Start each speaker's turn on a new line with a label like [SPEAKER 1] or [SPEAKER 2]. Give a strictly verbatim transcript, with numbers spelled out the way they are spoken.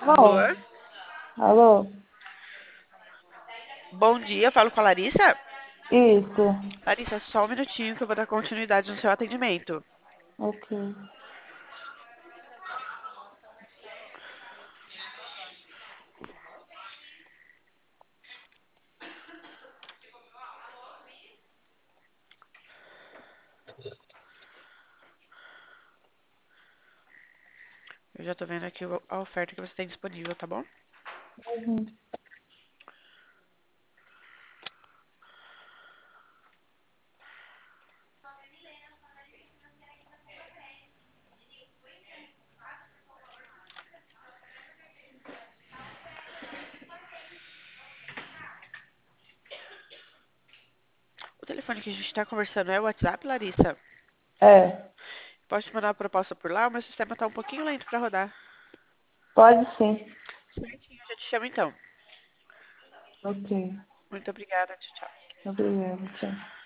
[SPEAKER 1] Alô?
[SPEAKER 2] Alô?
[SPEAKER 1] Alô?
[SPEAKER 2] Bom dia, falo com a Larissa?
[SPEAKER 1] Isso.
[SPEAKER 2] Larissa, só um minutinho que eu vou dar continuidade no seu atendimento.
[SPEAKER 1] Ok.
[SPEAKER 2] Eu já tô vendo aqui o- a oferta que você tem disponível, tá bom?
[SPEAKER 1] Uhum.
[SPEAKER 2] O telefone que a gente tá conversando é o WhatsApp, Larissa?
[SPEAKER 1] É,
[SPEAKER 2] Posso te mandar uma proposta por lá? O meu sistema tá um pouquinho lento pra rodar.
[SPEAKER 1] pode sim.
[SPEAKER 2] Certinho, eu já te chamo então.
[SPEAKER 1] Ok.
[SPEAKER 2] Muito obrigada, tchau, tchau.
[SPEAKER 1] Obrigada, tchau.